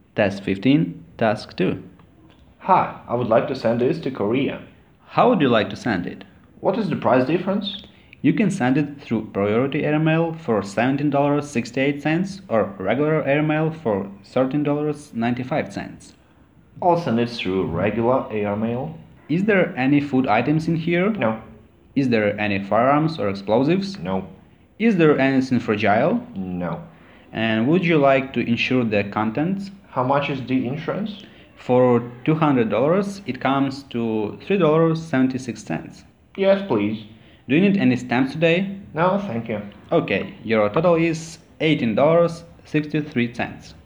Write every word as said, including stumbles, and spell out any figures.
Task fifteen, Task two. Hi, I would like to send this to Korea. How would you like to send it? What is the price difference? You can send it through Priority Airmail for seventeen dollars and sixty-eight cents or regular airmail for thirteen dollars and ninety-five cents. I'll send it through regular airmail. Is there any food items in here? No. Is there any firearms or explosives? No. Is there anything fragile? No. And would you like to insure the contents? How much is the insurance? For two hundred dollars, it comes to three dollars and seventy-six cents. Yes, please. Do you need any stamps today? No, thank you. Okay, your total is eighteen dollars and sixty-three cents.